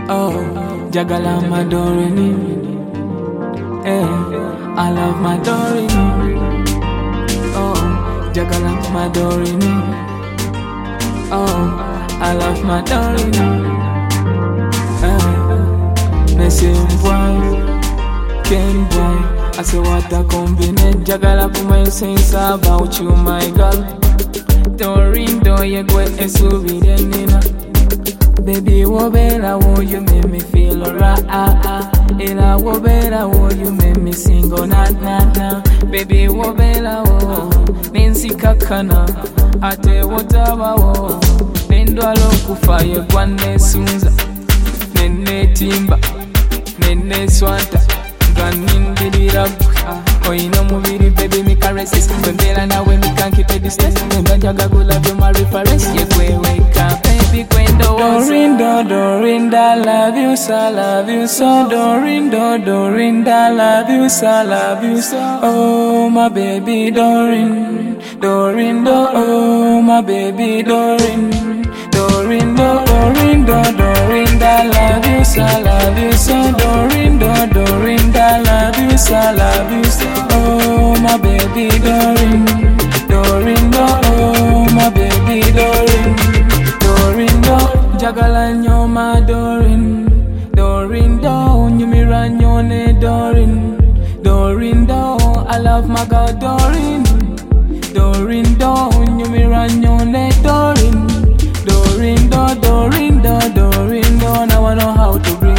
Oh, Jagala Madorini. I love my Dorini. Oh, Jagala Madorini. Oh, I love my Dorini. Missing boy, Ken boy. I say what a combination. Jagala kuma sense about you, my girl. Doreen, do you go and nina. Baby, what better will you make me feel alright? Ela, what better will you make me sing oh na na na? Baby, what better will Nancy kakana ate whatever wo nendo alokufa ye kwane sunza nene timba nene swanta ganindira oina mubiri baby me caresses bembera nawe me can't keep a distance nenda jaga gula be my reference ye weka baby kwendo Dorinda love you so Dorinda love you so oh my baby Dorinda oh my baby Dorinda love you so Dorinda love you so oh my baby Dorinda oh my baby Dorinda Jagala nyoma Dorinda nyumira nyone Dorinda I love my girl Dorinda nyumira nyone Dorinda now I know how to breathe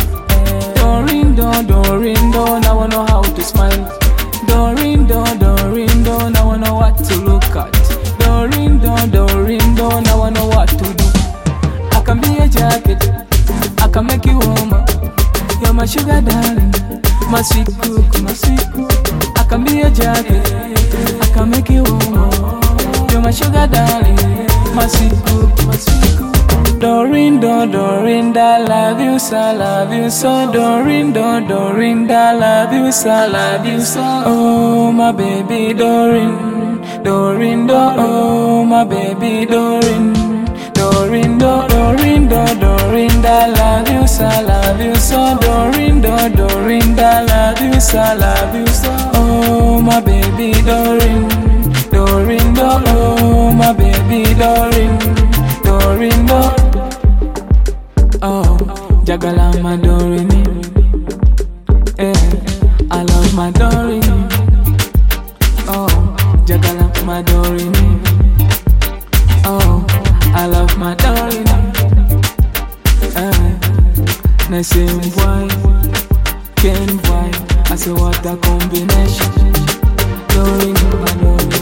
Dorinda now I know how to smile Dorinda now I know what to look at Dorinda now I know what to do I can be a jacket I can make you warmer You're my sugar darling My sweet cook I can be a jacket I can make you warmer You're my sugar darling My sweet cook Dorinda love you so Dorinda love you so oh my baby Dorinda oh my baby Dorinda love you so Dorinda love you so oh my baby Dorinda oh my baby Dorinda oh Jagala Madorini I love my Dorini oh Jagala Madorini oh I love my Dorini Nassim boy Ken boy I say what a combination Dorini Madorini